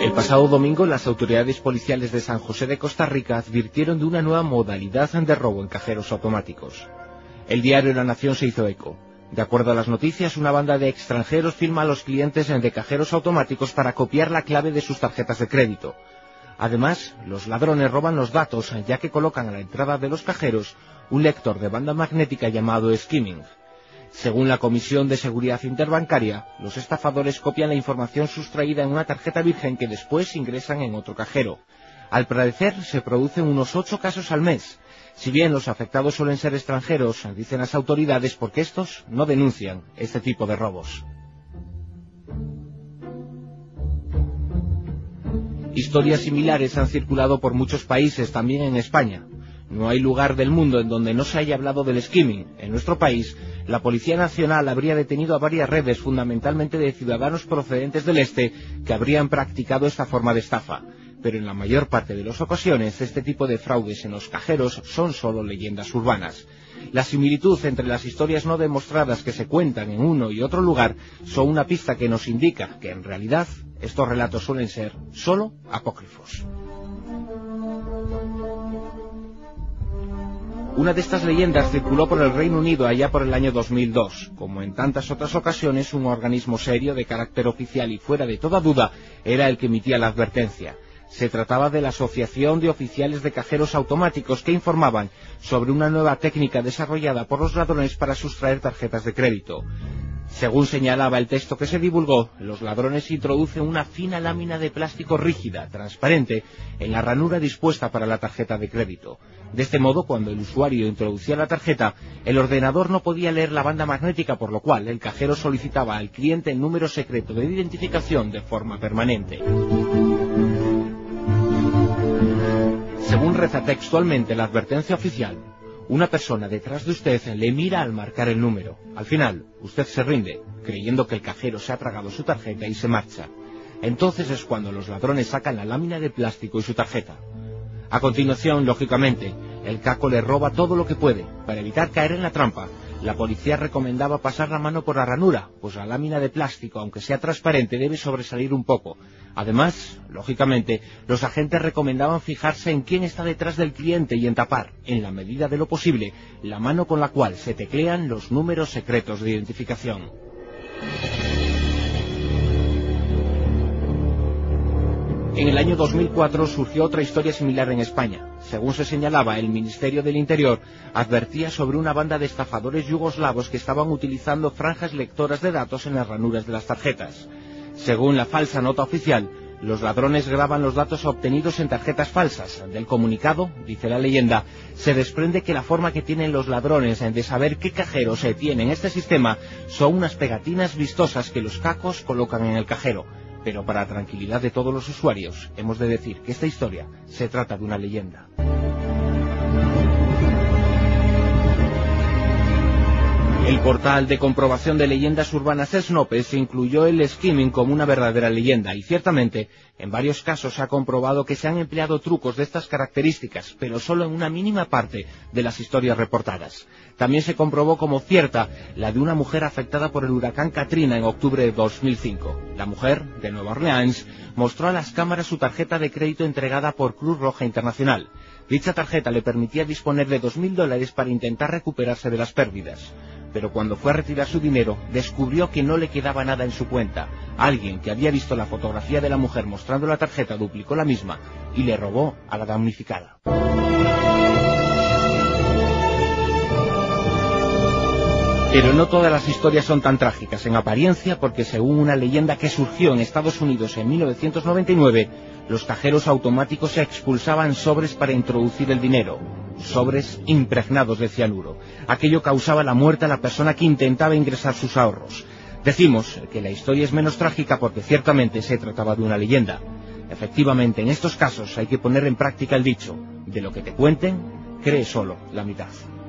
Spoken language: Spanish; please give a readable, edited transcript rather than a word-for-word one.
El pasado domingo, las autoridades policiales de San José de Costa Rica advirtieron de una nueva modalidad de robo en cajeros automáticos. El diario La Nación se hizo eco. De acuerdo a las noticias, una banda de extranjeros filma a los clientes de cajeros automáticos para copiar la clave de sus tarjetas de crédito. Además, los ladrones roban los datos, ya que colocan a la entrada de los cajeros un lector de banda magnética llamado skimming. Según la Comisión de Seguridad Interbancaria, los estafadores copian la información sustraída en una tarjeta virgen que después ingresan en otro cajero. Al parecer, se producen unos 8 casos al mes. Si bien los afectados suelen ser extranjeros, dicen las autoridades, porque estos no denuncian este tipo de robos. Historias similares han circulado por muchos países, también en España. No hay lugar del mundo en donde no se haya hablado del skimming. En nuestro país, la Policía Nacional habría detenido a varias redes, fundamentalmente de ciudadanos procedentes del este, que habrían practicado esta forma de estafa. Pero en la mayor parte de las ocasiones, este tipo de fraudes en los cajeros son solo leyendas urbanas. La similitud entre las historias no demostradas que se cuentan en uno y otro lugar son una pista que nos indica que, en realidad, estos relatos suelen ser solo apócrifos. Una de estas leyendas circuló por el Reino Unido allá por el año 2002. Como en tantas otras ocasiones, un organismo serio de carácter oficial y fuera de toda duda era el que emitía la advertencia. Se trataba de la Asociación de Oficiales de Cajeros Automáticos, que informaban sobre una nueva técnica desarrollada por los ladrones para sustraer tarjetas de crédito. Según señalaba el texto que se divulgó, los ladrones introducen una fina lámina de plástico rígida, transparente, en la ranura dispuesta para la tarjeta de crédito. De este modo, cuando el usuario introducía la tarjeta, el ordenador no podía leer la banda magnética, por lo cual el cajero solicitaba al cliente el número secreto de identificación de forma permanente. Según reza textualmente la advertencia oficial, una persona detrás de usted le mira al marcar el número. Al final, usted se rinde, creyendo que el cajero se ha tragado su tarjeta y se marcha. Entonces es cuando los ladrones sacan la lámina de plástico y su tarjeta. A continuación, lógicamente, el caco le roba todo lo que puede. Para evitar caer en la trampa, la policía recomendaba pasar la mano por la ranura, pues la lámina de plástico, aunque sea transparente, debe sobresalir un poco. Además, lógicamente, los agentes recomendaban fijarse en quién está detrás del cliente y en tapar, en la medida de lo posible, la mano con la cual se teclean los números secretos de identificación. En el año 2004 surgió otra historia similar en España. Según se señalaba, el Ministerio del Interior advertía sobre una banda de estafadores yugoslavos que estaban utilizando franjas lectoras de datos en las ranuras de las tarjetas. Según la falsa nota oficial, los ladrones graban los datos obtenidos en tarjetas falsas. Del comunicado, dice la leyenda, se desprende que la forma que tienen los ladrones de saber qué cajero se tiene en este sistema son unas pegatinas vistosas que los cacos colocan en el cajero. Pero para tranquilidad de todos los usuarios, hemos de decir que esta historia se trata de una leyenda. El portal de comprobación de leyendas urbanas Snopes incluyó el skimming como una verdadera leyenda, y ciertamente, en varios casos se ha comprobado que se han empleado trucos de estas características, pero solo en una mínima parte de las historias reportadas. También se comprobó como cierta la de una mujer afectada por el huracán Katrina en octubre de 2005. La mujer, de Nueva Orleans, mostró a las cámaras su tarjeta de crédito entregada por Cruz Roja Internacional. Dicha tarjeta le permitía disponer de $2.000 para intentar recuperarse de las pérdidas. Pero cuando fue a retirar su dinero, descubrió que no le quedaba nada en su cuenta. Alguien que había visto la fotografía de la mujer mostrando la tarjeta duplicó la misma y le robó a la damnificada. Pero no todas las historias son tan trágicas en apariencia, porque según una leyenda que surgió en Estados Unidos en 1999, los cajeros automáticos expulsaban sobres para introducir el dinero, sobres impregnados de cianuro. Aquello causaba la muerte a la persona que intentaba ingresar sus ahorros. Decimos que la historia es menos trágica porque ciertamente se trataba de una leyenda. Efectivamente, en estos casos hay que poner en práctica el dicho: de lo que te cuenten, cree solo la mitad.